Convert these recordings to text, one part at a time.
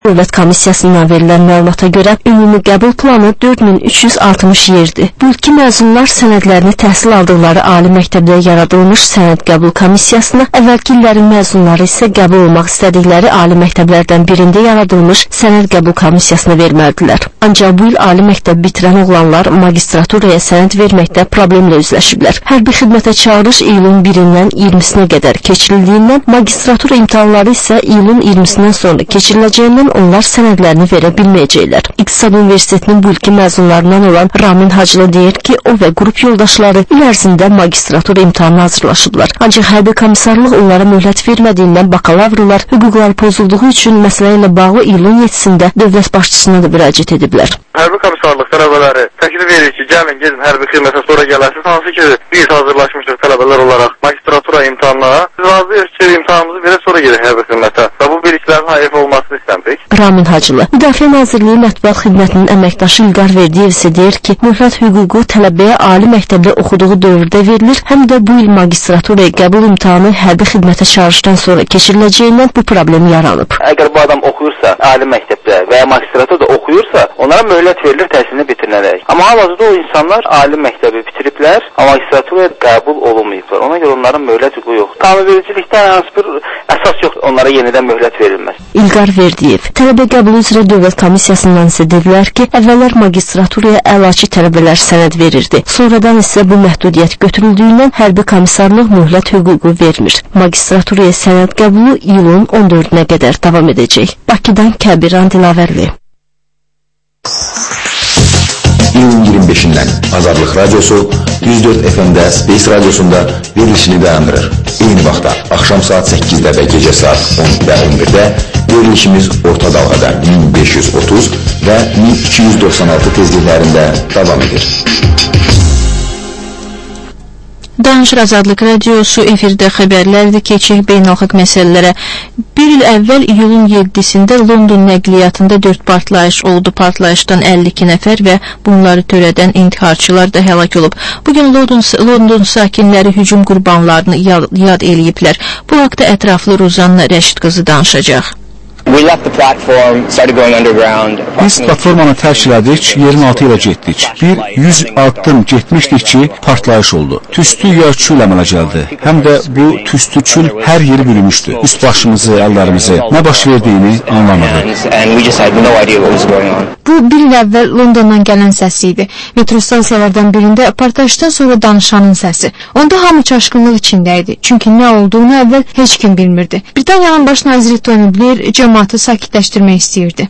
Dövlət Komissiyasından verilən məlumata görə ümumi qəbul planı 4360 yerdir. Bu ilki məzunlar sənədlərini təhsil aldıqları ali məktəbdə yaradılmış sənəd qəbul komissiyasına, əvvəlki illərin məzunları isə qəbul olmaq istədikləri ali məktəblərdən birində yaradılmış sənəd qəbul komissiyasına verməlidirlər. Ancaq bu il ali məktəb bitirən oğlanlar magistraturaya sənəd verməkdə problemlə üzləşiblər. Hərbi xidmətə çağırış iyulun 1-dən 20-sinə qədər keçirildiyindən, magistratura imtahanları isə iyulun 20-sindən sonra keçiriləcəyindən onlar sənədlərini verə bilməyəcəklər. İqtisad Universitetinin bu ilki məzunlarından olan Ramin Hacılı deyir ki, o və qrup yoldaşları il ərzində magistratura imtahanına hazırlaşıblar. Ancaq hərbi komissarlıq onlara möhlət vermədiyindən bakalavrlar hüquqları pozulduğu üçün məsələ ilə bağlı iyulun 7-sində dövlət başçısına da müraciət ediblər. Hərbi komissarlıq tələbələri təklif verir ki, gəlin gedin hərbi xidmətə sonra gələsiniz. Hansı ki, biz hazırlaşmışıq tələbələr olaraq magistratura imtahanına. Biz razıyıq ki, imtahanımızı verə sonra gedin hərbi xidmətə və bu biliklərin hayf olmasını istəmirik. Ramin Hacılı. Müdafiə Nazirliyi Mətbuat Xidmətinin əməkdaşı İlqar Verdiyev isə deyir ki, möhlət hüququ tələbəyə ali məktəbdə oxuduğu dövrdə verilir, həm də bu il magistraturaya qəbul imtahanı hərbi xidmətə çağırışdan sonra keçiriləcəyindən bu problem yaranıb. Əgər bu adam oxuyursa, ali məktəbdə və ya magistraturada oxuyursa, onlara möhlət verilir təhsilini bitirənərək. Amma hal-hazırda o insanlar ali məktəbi bitiriblər, amma magistraturaya qəbul olunmayıblar. Ona görə onların möhlət hüququ yoxdur. Qanunvericilikdən hansı bir əsas yoxdur, onlara yenidən möhlət verilməz. İlqar Verdiyev tələbə qəbulu üzrə Dövlət Komissiyasından isə dedilər ki, əvvəllər magistraturaya əlaçı tələbələr sənəd verirdi. Sonradan isə bu məhdudiyyət götürüldüyündən hərbi komissarlıq möhlət hüququ vermir. Magistraturaya sənəd qəbulu iyulun 14-nə qədər davam edəcək. Bakıdan Kəbiran Dilavərli. İyulun 25-dən Azadlıq Radyosu 104 FM-də Space Radiosunda verilişini dayandırır. Eyni vaxtda axşam saat 8-də və gecə saat 10 və 11-də verilişimiz orta dalğada 1530 və 1296 tezliklərində davam edir. Danışır Azadlıq Radyosu efirdə xəbərlərdir, keçək beynəlxalq məsələlərə. Bir il əvvəl iyulun 7-sində London nəqliyyatında 4 partlayış oldu. Partlayışdan 52 nəfər və bunları törədən intiharçılar da həlak olub. Bugün London sakinləri hücum qurbanlarını yad eləyiblər. Bu haqda ətraflı Ruzanna Rəşid qızı danışacaq. Biz platformanı tərk elədik, yerin altı ilə getdik. Bir 100 addım getmişdik ki, partlayış oldu. Tüstü yörçül əmələ gəldi. Həm də bu tüstü çül hər yeri bürümüşdü. Üst başımızı, əllərimizi, nə baş verdiyini anlamadıq. Bu bir il əvvəl Londondan gələn səsi idi. Metro stansiyalardan birində partlayışdan sonra danışanın səsi. Onda hamı çaşqınlıq içində idi. Çünki nə olduğunu əvvəl heç kim bilmirdi. Britaniyanın baş naziri Tony Blair cəmaatı sakitləşdirmək istəyirdi.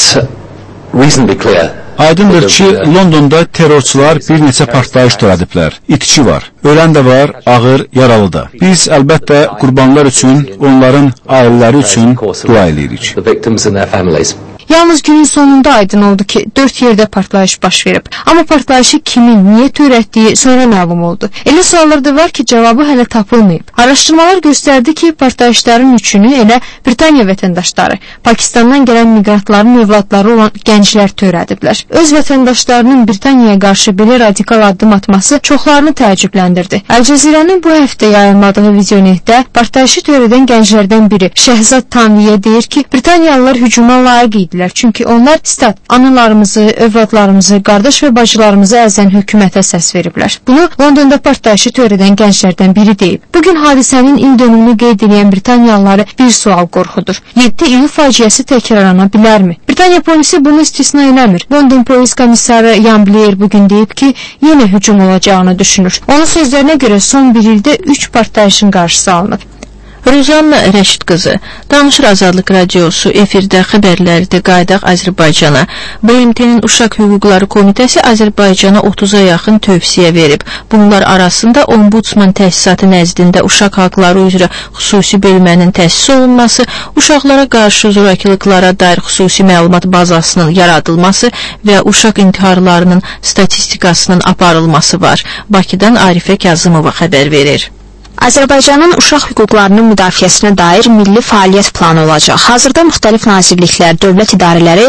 Aydındır ki, Londonda terrorçular bir neçə partlayış törədiblər. İtki var, ölən də var, ağır, yaralı da. Biz əlbəttə qurbanlar üçün, onların ailələri üçün dua edirik. Yalnız günün sonunda aydın oldu ki, 4 yerdə partlayış baş verib. Amma partlayışı kimin, niyə törətdiyi sonra məlum oldu. Elə suallar da var ki, cavabı hələ tapılmayıb. Araşdırmalar göstərdi ki, partlayışların üçünü elə Britaniya vətəndaşları, Pakistandan gələn miqrantların övladları olan gənclər törədiblər. Öz vətəndaşlarının Britaniyaya qarşı belə radikal addım atması çoxlarını təəccübləndirdi. Əl-Cəzirənin bu həftə yayılmadığı vizionetdə partlayışı törədən gənclərdən biri Şəhzad Tanviyə deyir ki, Britaniyalılar hücuma layiq idilər. Çünki onlar analarımızı, övladlarımızı, qardaş və bacılarımızı əzən hökumətə səs veriblər. Bunu Londonda partlayışı törədən gənclərdən biri deyib. Bugün hadisənin il dönümünü qeyd edən Britaniyalıları bir sual qorxudur. 7 iyul faciəsi təkrarlana bilərmi? Britaniya polisi bunu istisna eləmir. London polis komissarı Ian Blair bugün deyib ki, yenə hücum olacağını düşünür. Onun sözlərinə görə son bir ildə 3 partlayışın qarşısı alınıb. Ruzanna Rəşid qızı, Danışır Azadlıq Radyosu efirdə xəbərlərdə qaydaq Azərbaycana. BMT-nin Uşaq Hüquqları Komitəsi Azərbaycana 30-a yaxın tövsiyə verib. Bunlar arasında Ombudsman təsisatı nəzdində uşaq haqları üzrə xüsusi bölmənin təsis olunması, uşaqlara qarşı zorakılıqlara dair xüsusi məlumat bazasının yaradılması və uşaq intiharlarının statistikasının aparılması var. Bakıdan Arifə Kazımova xəbər verir. Azərbaycanın uşaq hüquqlarının müdafiəsinə dair milli fəaliyyət planı olacaq. Hazırda müxtəlif nazirliklər, dövlət idarələri bu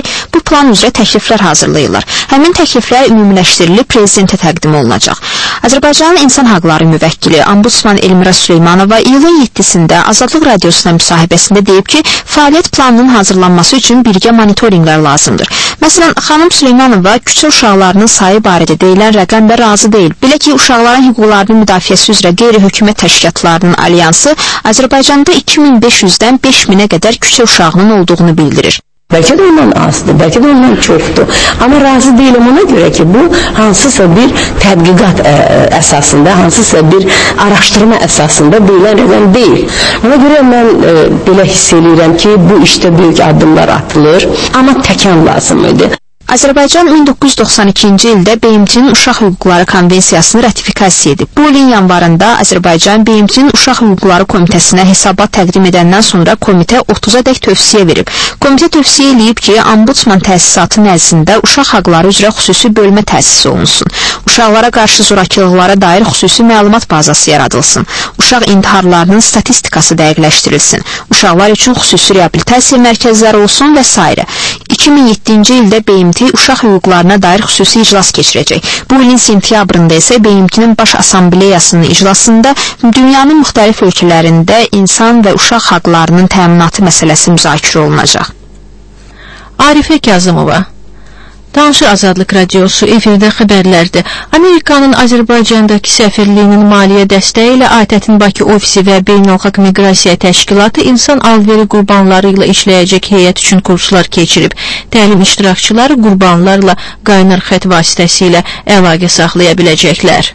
plan üzrə təkliflər hazırlayırlar. Həmin təkliflər ümumiləşdirilib prezidentə təqdim olunacaq. Azərbaycanın İnsan Haqları Müvəkkili Ombudsman Elmira Süleymanova iyulun 7-sində Azadlıq Radiosuna müsahibəsində deyib ki, fəaliyyət planının hazırlanması üçün birgə monitorinqlər lazımdır. Məsələn, xanım Süleymanova küçə uşaqlarının sayı barədə deyilən rəqəmlə razı deyil. Belə ki, uşaqların hüquqlarının müdafiəsi üzrə qeyri-hökumət təşkilatlarının alyansı Azərbaycanda 2500-dən 5000-ə qədər küçə uşağının olduğunu bildirir. Bəlkə də ondan azdır, bəlkə də ondan çoxdur. Amma razı deyiləm ona görə ki, bu hansısa bir tədqiqat əsasında, hansısa bir araşdırma əsasında deyilən rəqəm deyil. Ona görə mən belə hiss edirəm ki, bu işdə böyük addımlar atılır, amma təkan lazım idi. Azərbaycan 1992-ci ildə BMT-nin Uşaq Hüquqları Konvensiyasını ratifikasiya edib. Bu ilin yanvarında Azərbaycan BMT-nin Uşaq Hüquqları Komitəsinə hesabat təqdim edəndən sonra komitə 30-a dək tövsiyə verib. Komitə tövsiyə eləyib ki, Ombudsman təsisatı nəzdində uşaq haqları üzrə xüsusi bölmə təsis olunsun. Uşaqlara qarşı zorakılıqlara dair xüsusi məlumat bazası yaradılsın. Uşaq intiharlarının statistikası dəqiqləşdirilsin. Uşaqlar üçün xüsusi reabilitasiya mərkəzləri olsun və s. 2007-ci ildə BMT uşaq hüquqlarına dair xüsusi iclas keçirəcək. Bu ilin sentyabrında isə BMT-nin Baş Assambleyasının iclasında dünyanın müxtəlif ölkələrində insan və uşaq haqlarının təminatı məsələsi müzakirə olunacaq. Arifə Kazımova. Danışır Azadlıq Radiosu efirdə xəbərlərdir. Amerikanın Azərbaycandakı səfirliyinin maliyyə dəstəyi ilə ATƏT-in Bakı ofisi və Beynəlxalq Miqrasiya Təşkilatı insan alveri qurbanları ilə işləyəcək heyət üçün kurslar keçirib. Təlim iştirakçıları qurbanlarla qaynar xətt vasitəsilə əlaqə saxlaya biləcəklər.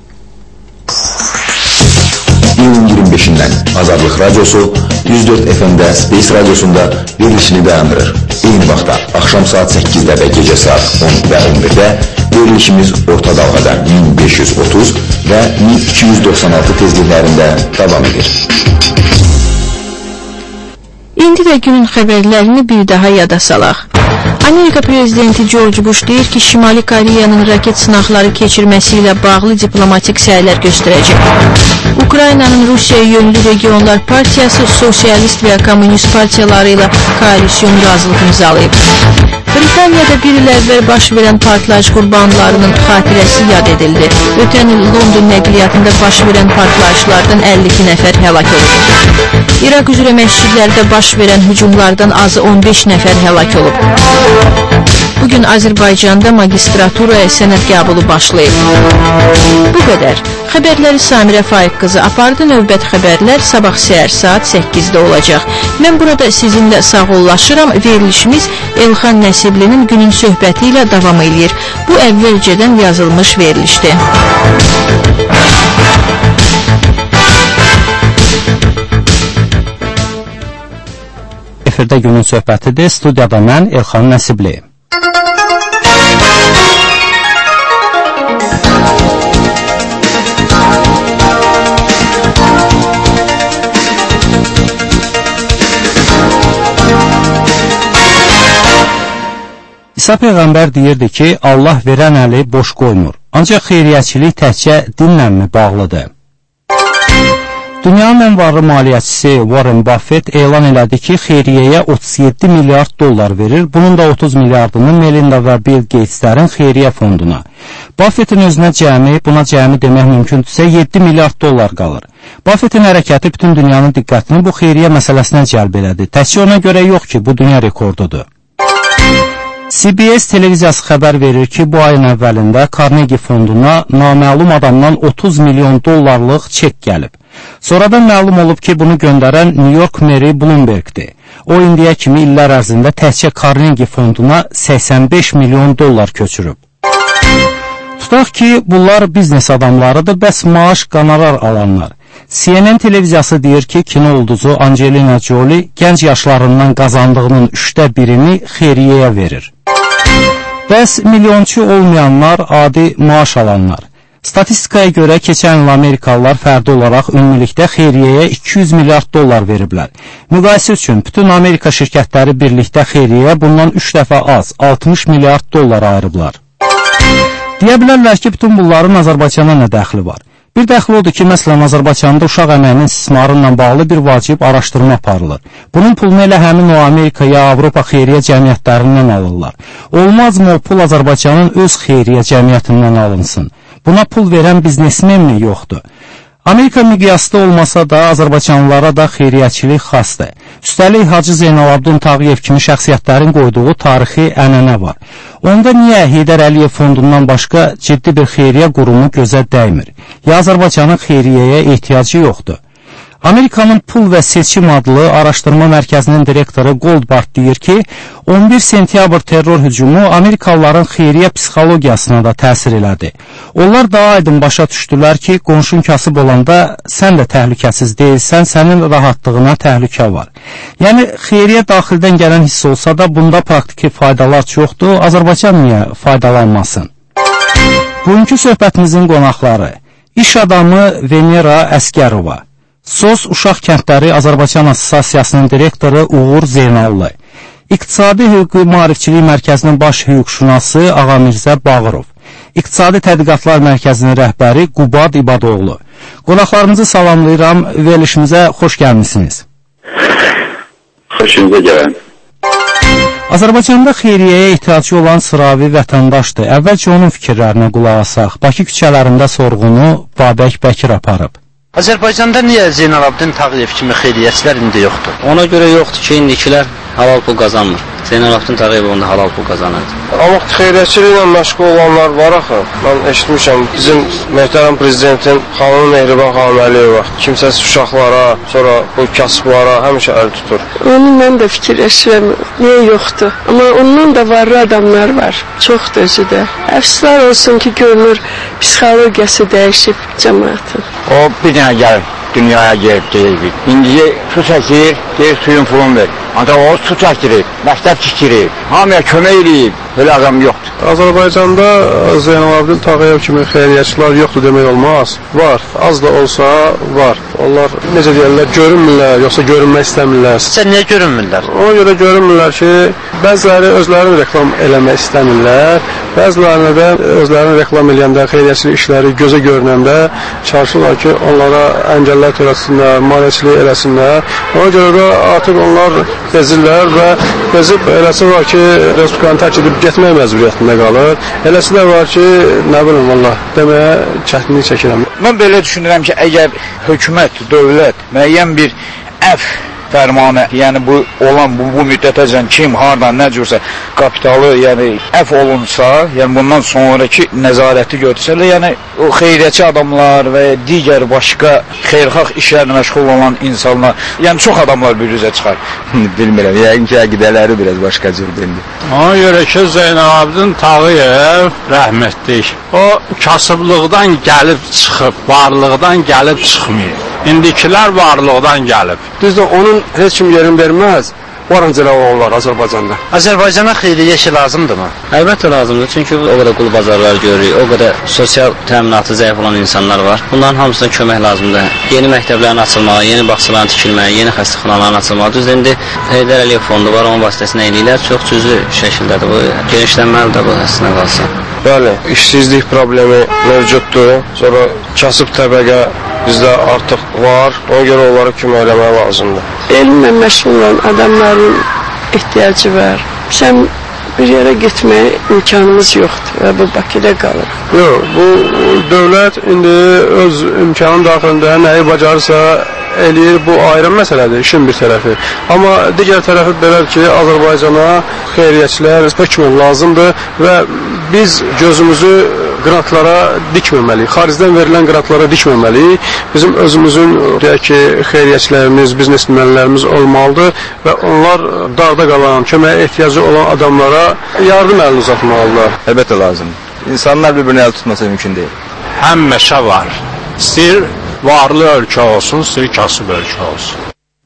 İyunun 25-dən Azadlıq Radiosu 104 FM-də Space Radiosunda verilişini dayandırır. Eyni vaxtda axşam saat 8-də və gecə saat 10 və 11-də verilişimiz orta dalğada 1530 və 1296 tezliklərində davam edir. İndi də günün xəbərlərini bir daha yada salaq. Amerika prezidenti George Bush deyir ki, Şimali Koreyanın raket sınaqları keçirməsi ilə bağlı diplomatik səylər göstərəcək. Ukraynanın Rusiyaya yönlü regionlar partiyası sosialist və komünist partiyaları ilə koalisyon razılıq imzalayıb. Britaniyada bir il əvvəl baş verən partlayış qurbanlarının xatirəsi yad edildi. Ötən il London nəqliyyatında baş verən partlayışlardan 52 nəfər həlak olub. İraq üzrə məscidlərdə baş verən hücumlardan azı 15 nəfər həlak olub. Bugün Azərbaycanda magistraturaya sənəd qəbulu başlayıb. Bu qədər. Xəbərləri Samirə Faiq qızı apardı. Növbət xəbərlər sabah səhər saat 8-də olacaq. Mən burada sizinlə sağollaşıram. Verilişimiz Elxan Nəsiblinin günün söhbəti ilə davam edir. Bu əvvəlcədən yazılmış verilişdir. Efirdə günün söhbətidir. Studiyada mən Elxan Nəsibli. İsa Peyğəmbər deyirdi ki, Allah verən əli boş qoymur. Ancaq xeyriyyəçilik təkcə dinlə mi bağlıdır? Dünyanın ən varlı maliyyəçisi Warren Buffett elan elədi ki, xeyriyyəyə 37 milyard dollar verir. Bunun da 30 milyardını Melinda və Bill Gates'lərin xeyriyyə fonduna. Buffett'in özünə buna cəmi demək mümkündürsə 7 milyard dollar qalır. Buffett'in hərəkəti bütün dünyanın diqqətini bu xeyriyyə məsələsinə cəlb elədi. Təkcə ona görə yox ki, bu dünya rekordudur. CBS televiziyası xəbər verir ki, bu ayın əvvəlində Carnegie fonduna naməlum adamdan 30 milyon dollarlıq çek gəlib. Sonradan məlum olub ki, bunu göndərən New York meri Bloomberg'dir. O, indiyə kimi illər ərzində təkcə Carnegie fonduna 85 milyon dollar köçürüb. Tutaq ki, bunlar biznes adamlarıdır, bəs maaş qanarar alanlar. CNN televiziyası deyir ki, kino ulduzu Angelina Jolie gənc yaşlarından qazandığının 1/3-ni xeyriyyəyə verir. Bəs milyonçu olmayanlar, adi maaş alanlar. Statistikaya görə keçən il Amerikalılar fərdi olaraq ümumilikdə xeyriyyəyə 200 milyard dollar veriblər. Müqayisə üçün bütün Amerika şirkətləri birlikdə xeyriyyəyə bundan 3 dəfə az, 60 milyard dollar ayırıblar. Deyə bilərlər ki, bütün bunların Azərbaycana nə dəxli var? Bir dəxli odur ki, məsələn, Azərbaycanda uşaq əməyinin istismarı ilə bağlı bir vacib araşdırma aparılır. Bunun pulunu elə həmin o Amerika ya Avropa xeyriyyə cəmiyyətlərindən alırlar. Olmazmı o pul Azərbaycanın öz xeyriyyə cəmiyyətindən alınsın? Buna pul verən biznesmen mi yoxdur? Amerika miqyasda olmasa da Azərbaycanlılara da xeyriyyəçilik xasdır. Üstəlik Hacı Zeynalabdin Tağıyev kimi şəxsiyyətlərin qoyduğu tarixi ənənə var. Onda niyə Heydər Əliyev fondundan başqa ciddi bir xeyriyyə qurumu gözə dəymir? Ya Azərbaycanın xeyriyyəyə ehtiyacı yoxdur? Amerikanın Pul və Seçim adlı araşdırma mərkəzinin direktoru Goldbart deyir ki, 11 sentyabr terror hücumu Amerikalıların xeyriyyə psixologiyasına da təsir elədi. Onlar daha aydın başa düşdülər ki, qonşun kasıb olanda sən də təhlükəsiz deyilsən, sənin rahatlığına təhlükə var. Yəni, xeyriyyə daxildən gələn hiss olsa da, bunda praktiki faydalar çoxdur, Azərbaycan niyə faydalanmasın? Bugünkü söhbətimizin qonaqları, iş adamı Venera Əskərova, SOS Uşaq Kəndləri Azərbaycan Assosiasiyasının direktoru Uğur Zeynallı, İqtisadi Hüquqi Maarifçilik Mərkəzinin baş hüquqşünası Ağamirzə Bağırov, İqtisadi Tədqiqatlar Mərkəzinin rəhbəri Qubad İbadoğlu. Qonaqlarımızı salamlayıram, verilişimizə xoş gəlmişsiniz. Xoşunuza gələn. Azərbaycanda xeyriyyəyə ehtiyacı olan sıravi vətəndaşdır. Əvvəlcə onun fikirlərinə qulaq asaq. Bakı küçələrində sorğunu Babək Bəkir aparıb. Azərbaycanda niyə Zeynalabdin Tağıyev kimi xeyriyyəçilər indi yoxdur? Ona görə yoxdur ki, indikilər halal pul qazanmır. Zeynalabdin Tağıyev onda halal pul qazanırdı. Amma xeyriyyəçiliklə məşğul olanlar var axı. Mən eşitmişəm, bizim möhtərəm prezidentin xanım Mehriban xanım Əliyeva kimsəsiz uşaqlara, sonra bu kasıblara həmişə əl tutur. Onu mən də fikirləşirəm, niyə yoxdur? Amma ondan da varlı adamlar var, çoxdur özü də. Əfsuslar olsun ki, görünür, psixologiyası dəyişib cəmaatın. O bir dənə gəlib, dünyaya gelib deyil. İndi su çəkir, deyir suyun pulunu ver. Ancaq o su çəkdirir, məktəb tikdirir, hamıya kömək edib, belə adam yoxdur. Azərbaycanda Zeynalabdin Tağıyev kimi xeyriyyəçilər yoxdur demək olmaz. Var, az da olsa var. Onlar necə deyirlər, görünmürlər, yoxsa görünmək istəmirlər. Sən niyə görünmürlər? Ona görə görünmürlər ki, bəziləri özlərini reklam eləmək istəmirlər, bəzilərinə də özlərini reklam eləyəndə, xeyriyyəçilik işləri gözə görünəndə çalışırlar ki, onlara əngəllər törətsinlər, maliyyəçilik eləsinlər. Ona görə də artıq onlar bezirlər və bezib eləsi var ki, Respublikanı tərk edib getmək məcburiyyətində qalır. Eləsi də var ki, nə bilim valla, deməyə çətinlik çəkirəm. Mən belə düşünürəm ki, əgər hökumət, dövlət müəyyən bir əf fərmanı, yəni bu olan bu müddətəcən kim, hardan, nə cürsə kapitalı, yəni əf olunsa, yəni bundan sonraki nəzarəti götürsələr, yəni o xeyriyyəçi adamlar və digər başqa xeyirxalq işlərlə məşğul olan insanlar, yəni çox adamlar bir üzə çıxar. Bilmirəm, yəqin ki, əqidələri biraz başqa cürdür. Ona görə ki, Zeynalabdin Tağıyev rəhmətlik, o kasıblıqdan gəlib çıxıb, varlıqdan gəlib çıxmayıb. İndikilər varlıqdan gəlib. Düzdür, onun heç kim yerin verməz. Varancılar olurlar Azərbaycanda. Azərbaycana xeyriyyə işi lazımdırmı? Əlbəttə lazımdır, çünki o qədər qul bazarlar görürük, o qədər sosial təminatı zəif olan insanlar var. Bunların hamısına kömək lazımdır. Yeni məktəblərin açılmağı, yeni bağçaların tikilməyi, yeni xəstəxanaların açılmağı. Düzdür, indi Heydər Əliyev fondu var, onun vasitəsilə eləyirlər. Çox cüzi şəkildədir bu. Genişlənməlidir bu əslində qalsa. Bəli, işsizlik problemi mövcuddur. Sonra kasıb təbəqə bizdə artıq var. Ona görə onlara kömək eləmək lazımdır. Elmlə məşğul olan adamların ehtiyacı var. Sən bir yerə getməyə imkanımız yoxdur və bu Bakıda qalır. Yox, bu dövlət indi öz imkanı daxilində nəyi bacarırsa eləyir, bu ayrı məsələdir, işin bir tərəfi. Amma digər tərəfi belədir ki, Azərbaycana xeyriyyəçilər hökmən lazımdır və biz gözümüzü qrantlara dikməməliyik, xaricdən verilən qrantlara dikməməliyik. Bizim özümüzün, deyək ki, xeyriyyəçilərimiz, biznesmenlərimiz olmalıdır və onlar darda qalan, köməyə ehtiyacı olan adamlara yardım əlini uzatmalıdır. Əlbəttə lazımdır. İnsanlar bir-birini əl tutmasa mümkün deyil. Həmişə var. İstəyir varlı ölkə olsun, istəyir kasıb ölkə olsun.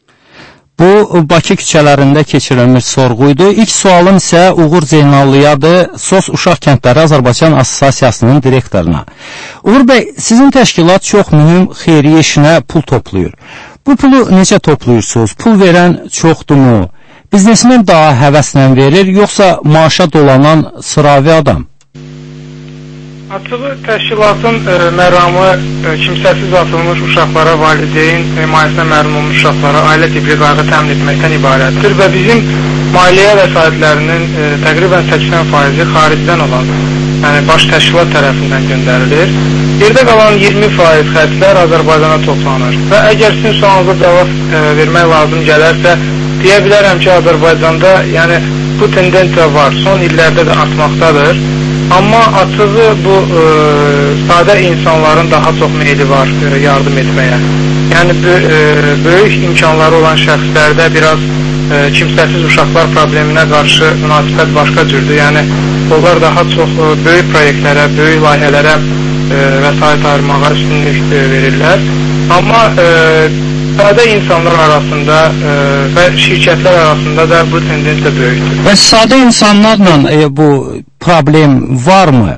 Bu, Bakı küçələrində keçirilmiş sorğuydu. İlk sualım isə Uğur Zeynallıyadır, SOS Uşaq Kəndləri Azərbaycan Assosiasiyasının direktoruna. Uğur bəy, sizin təşkilat çox mühüm xeyriyyə işinə pul toplayır. Bu pulu necə toplayırsınız? Pul verən çoxdurmu? Biznesmen daha həvəslə verir, yoxsa maaşa dolanan sıravi adam? Açığı təşkilatın məramı kimsəsiz atılmış uşaqlara, valideyn himayəsinə məhrum olmuş uşaqlara ailə tipli qayğı təmin etməkdən ibarətdir və bizim maliyyə vəsaitlərinin təqribən 80% xaricdən olan, yəni baş təşkilat tərəfindən göndərilir. Yerdə qalan 20% xərclər Azərbaycana toplanır və əgər sizin sualınıza cavab vermək lazım gələrsə, deyə bilərəm ki, Azərbaycanda yəni bu tendensiya var, son illərdə də artmaqdadır. Amma açığı bu sadə insanların daha çox meyli var yardım etməyə. Yəni böyük imkanları olan şəxslərdə biraz kimsəsiz uşaqlar probleminə qarşı münasibət başqa cürdür. Yəni onlar daha çox böyük proyektlərə, böyük layihələrə vəsait ayırmağa üstünlük verirlər. Amma sadə insanlar arasında və şirkətlər arasında da bu tendensiya böyükdür. Və sadə insanlarla bu problem varmı?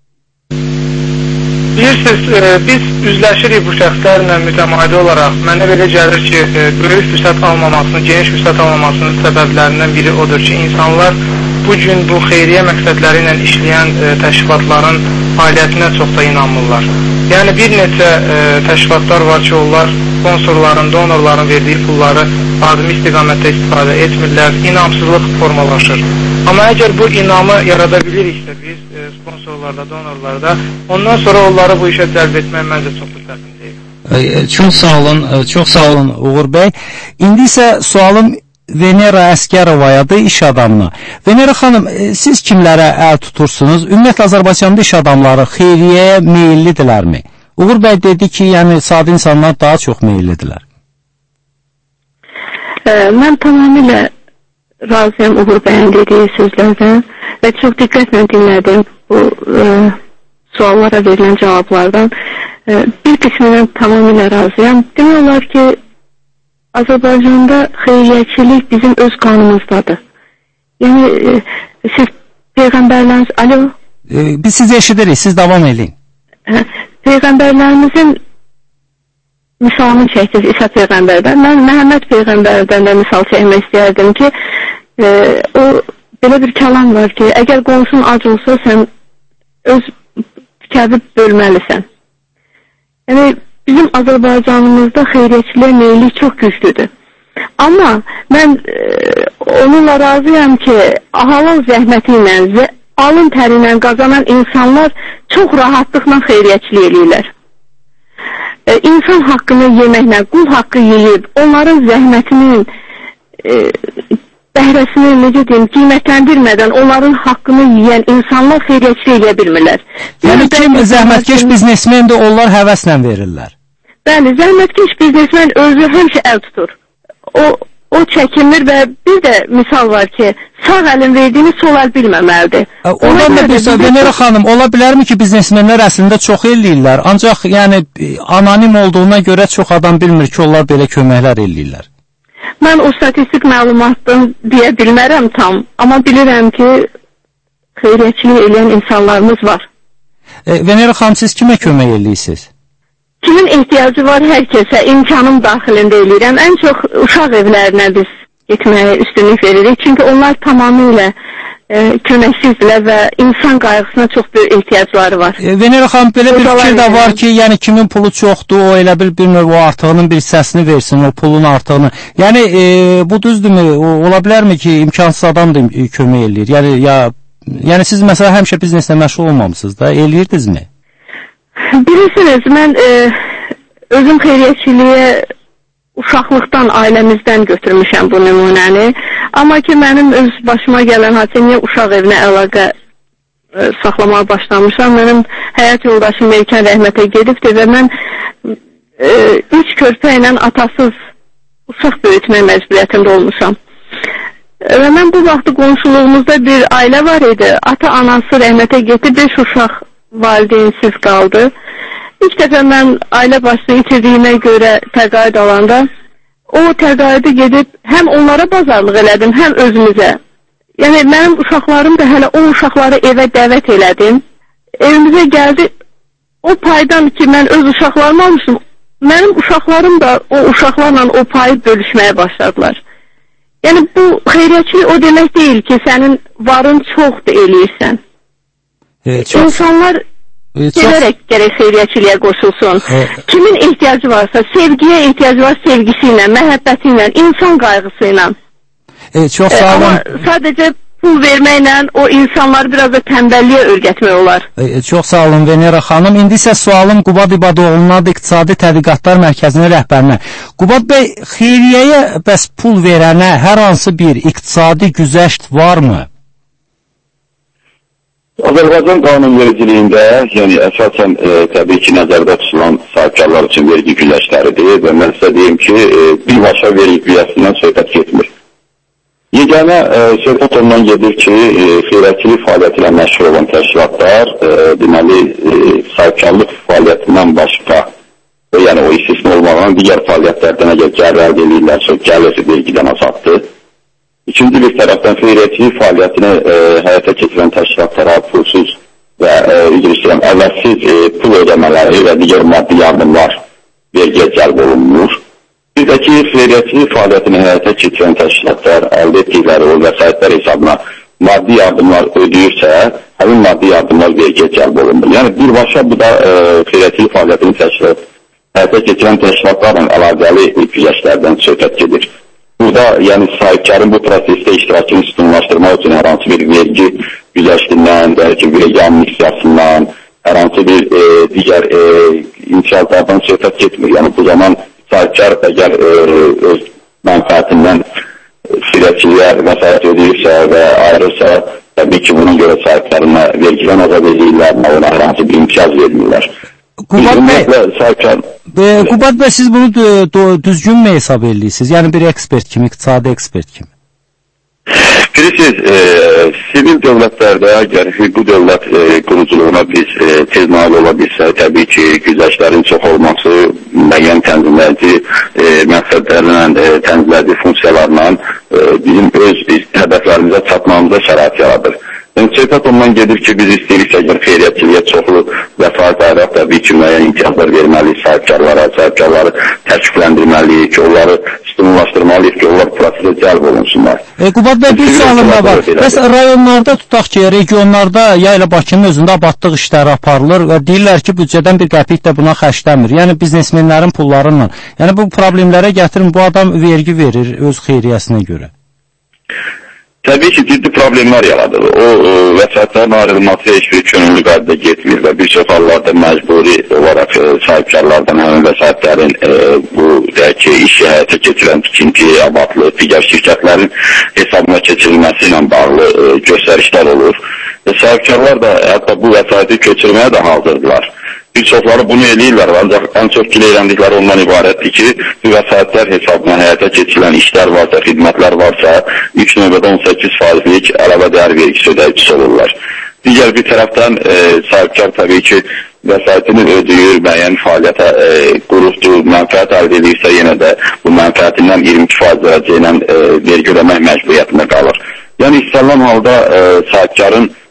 Bilirsiniz, biz üzləşirik bu şəxslərlə mütəmadi olaraq. Mənə belə gəlir ki, böyük fürsət almamasının, geniş fürsət almamasının səbəblərindən biri odur ki, insanlar bugün bu xeyriyyə məqsədləri ilə işləyən təşkilatların fəaliyyətinə çox da inanmırlar. Yəni bir neçə təşkilatlar var ki, onlar sponsorların, donorların verdiyi pulları lazım istiqamətdə istifadə etmirlər, inamsızlıq formalaşır. Amma əgər bu inamı yarada biliriksə biz sponsorlarda, donorlarda, ondan sonra onları bu işə cəlb etmək məncə çox çətindir. Çox sağ olun Uğur bəy. İndi isə sualım Venera Əsgərovayadır, iş adamına. Venera xanım, siz kimlərə əl tutursunuz? Ümumiyyətlə Azərbaycanda iş adamları xeyriyyəyə meyillidirlərmi? Uğur bəy dedi ki, yəni sadə insanlar daha çox meyillidirlər. Mən tamamilə razıyam Uğur bəyin dediyi sözlərdən və çox diqqətlə dinlədim bu suallara verilən cavablardan. Bir qismindən tamamilə razıyam. Demək olar ki, Azərbaycanda xeyriyyəçilik bizim öz qanımızdadır. Yəni, siz Peyğəmbərlərimiz... Alo? Biz sizi eşidirik, siz davam edin. Peyğəmbərlərimizin misalını çəkdiniz İsa Peyğəmbərdən. Mən Məhəmməd Peyğəmbərdən də misal çəkmək istəyərdim ki, o belə bir kəlam var ki, əgər qonşun ac olsa, sən öz fikəbi bölməlisən. Yəni, bizim Azərbaycanımızda xeyriyyəçiliyə meyillik çox güclüdür. Amma mən onunla razıyam ki, halal zəhməti ilə, alın təri ilə qazanan insanlar çox rahatlıqla xeyriyyəçilik eləyirlər. İnsan haqqını yeməklə, qul haqqı yeyib, onların zəhmətinin bəhrəsini, necə deyim, qiymətləndirmədən onların haqqını yeyən insanlar xeyriyyəçilik eləyə bilmirlər. Yəni kim zəhmətkeş biznesmendir, onlar həvəslə verirlər. Bəli, zəhmətkeş biznesmen özü həmişə əl tutur. O çəkinir və bir də misal var ki, sağ əlin verdiyini sol əl bilməməlidir. Ondan da bilsə, Venera xanım, ola bilərmi ki, biznesmenlər əslində çox eləyirlər, ancaq yəni anonim olduğuna görə çox adam bilmir ki, onlar belə köməklər eləyirlər. Mən o statistik məlumatdan deyə bilmərəm tam, amma bilirəm ki, xeyriyyəçilik eləyən insanlarımız var. Venera xanım, siz kimə kömək eləyirsiniz? Kimin ehtiyacı var hər kəsə, imkanım daxilində eləyirəm. Ən çox uşaq evlərinə biz getməyə üstünlük veririk. Çünki onlar tamamilə köməksizdirlər və insan qayğısına çox böyük ehtiyacları var. Venera xanım, belə bir fikir də var ki, yəni kimin pulu çoxdur, o elə bir növ o artığının bir hissəsini versin, o pulun artığını. Yəni bu düzdürmü? Ola bilərmi ki, imkansız adam da kömək eləyir? Yəni siz məsələn həmişə bizneslə məşğul olmamısınız da, eləyirdinizmi? Bilirsiniz, mən özüm xeyriyyəçiliyə uşaqlıqdan, ailəmizdən götürmüşəm bu nümunəni. Amma ki, mənim öz başıma gələn hadisəyə uşaq evinə əlaqə saxlamağa başlamışam. Mənim həyat yoldaşım Melkan rəhmətə gedibdir və mən 3 körpə ilə atasız uşaq böyütmək məcburiyyətində olmuşam. Və mən bu vaxtı qonşuluğumuzda bir ailə var idi. Ata-anası rəhmətə getdi, 5 uşaq valideynsiz qaldı. İlk dəfə mən ailə başını itirdiyimə görə təqaüd alanda, o təqaüdü gedib həm onlara bazarlıq elədim, həm özümüzə. Yəni, mənim uşaqlarım da hələ o uşaqları evə dəvət elədim. Evimizə gəldi, o paydan ki, mən öz uşaqlarımı almışım, mənim uşaqlarım da o uşaqlarla o payı bölüşməyə başladılar. Yəni, bu xeyriyyəçilik o demək deyil ki, sənin varın çoxdur eləyirsən. İnsanlar Severək gərək xeyriyyəçiliyə qoşulsun. Kimin ehtiyacı varsa, sevgiyə ehtiyacı var, sevgisi ilə, məhəbbəti ilə, insan qayğısı ilə. Çox sağ olun. Amma sadəcə pul verməklə o insanları biraz da tənbəlliyə öyrətmək olar. Çox sağ olun Venera xanım. İndi isə sualım Qubad İbadoğlu'na, İqtisadi Tədqiqatlar Mərkəzinin rəhbərinə. Qubad bəy, xeyriyyəyə bəs pul verənə hər hansı bir iqtisadi güzəşt varmı? Azərbaycan qanunvericiliyində, yəni əsasən təbii ki, nəzərdə tutulan sahibkarlar üçün vergi güzəştləridir və mən sizə deyim ki, birbaşa vergi güzəştindən söhbət getmir. Yeganə söhbət ondan gedir ki, xeyriyyəçilik fəaliyyəti ilə məşğul olan təşkilatlar, deməli, sahibkarlıq fəaliyyətindən başqa, yəni o istisna olmadan digər fəaliyyətlərdən əgər gəlir əldə edirlərsə, gəlir vergidən azaddır. İkinci bir tərəfdən xeyriyyəçilik fəaliyyətini həyata keçirən təşkilatlara pulsuz və əvvəlsiz pul ödəmələri və digər maddi yardımlar vergiyə cəlb olunmur. Bir də ki, xeyriyyəçilik fəaliyyətini həyata keçirən təşkilatlar əldə etdikləri o vəsaitlər hesabına maddi yardımlar ödəyirsə, həmin maddi yardımlar vergiyə cəlb olunur. Yəni, birbaşa bu da xeyriyyəçilik fəaliyyətini həyata keçirən təşkilatlarla əlaqəli güzəştlərdən söhbət gedir. Burada, yəni sahibkarın bu prosesdə iştirakını üstünlaşdırmaq üçün hər hansı bir vergi güzəştindən, bəlkə vergi amnistiyasından, hər hansı bir digər imtiyazlardan söhbət getmir. Yəni, bu zaman sahibkar əgər öz mənfəətindən xeyriyyəçiliyə vəsait ödəyirsə və ayrılsa, təbii ki, buna görə sahibkarına vergidən azad edirlər, ona hər hansı bir imtiyaz vermirlər. Qubad bəy, siz bunu düzgünmü hesab edirsiniz? Yəni bir ekspert kimi, iqtisadi ekspert kimi. Bilirsiniz, sivil dövlətlərdə əgər hüquqi dövlət quruculuğuna biz tez nail ola bilsə, təbii ki, güzəştlərin çox olması müəyyən tənzimləyici məqsədlərlə, tənzimləyici funksiyalarla bizim öz hədəflərimizə çatmamıza şərait yaradır. Söhbət ondan gedir ki, biz istəyiriksə, əgər xeyriyyəçiliyə çoxlu vəsait ayıraq, təbii ki, müəyyən imtiyazlar verməliyik sahibkarları təşkifləndirməliyik ki, onları üstünlaşdırmalıyıq ki, onlar prosesə cəlb olunsunlar. Qubad bəy, bir sualım da var. Bəs rayonlarda tutaq ki, regionlarda ya ilə Bakının özündə abadlıq işləri aparılır və deyirlər ki, büdcədən bir qəpik də buna xərcləmir. Yəni biznesmenlərin pullarıyla. Yəni bu problemlərə gətirin, bu adam vergi verir öz xeyriyyəsinə görə. Təbii ki, ciddi problemlər yaradır. O vəsaitlərin ayrılması heç bir könüllü qaydada getmir və bir çox hallarda məcburi olaraq sahibkarlardan həmin vəsaitlərin bu iş həyata keçirən tikinti, abadlıq, digər şirkətlərin hesabına keçirilməsi ilə bağlı göstərişlər olur. Sahibkarlar da hətta bu vəsaiti köçürməyə də hazırdılar. Bir çoxları bunu eləyirlər, ancaq ən çox giləylendikləri ondan ibarətdir ki, bu vəsaitlər hesabına həyata keçirilən işlər varsa, xidmətlər varsa, ilk növbədə 18%lik əlavə dəyər vergisi ödəyicisi olurlar. Digər bir tərəfdən sahibkar təbii ki, vəsaitini ödəyir, müəyyən fəaliyyətə qurubdur, mənfəət əldə edirsə yenə də bu mənfəətindən 22% dərəcə ilə vergi ödəmək məcburiyyətində qalır. Yəni, istənilən halda sahibkarın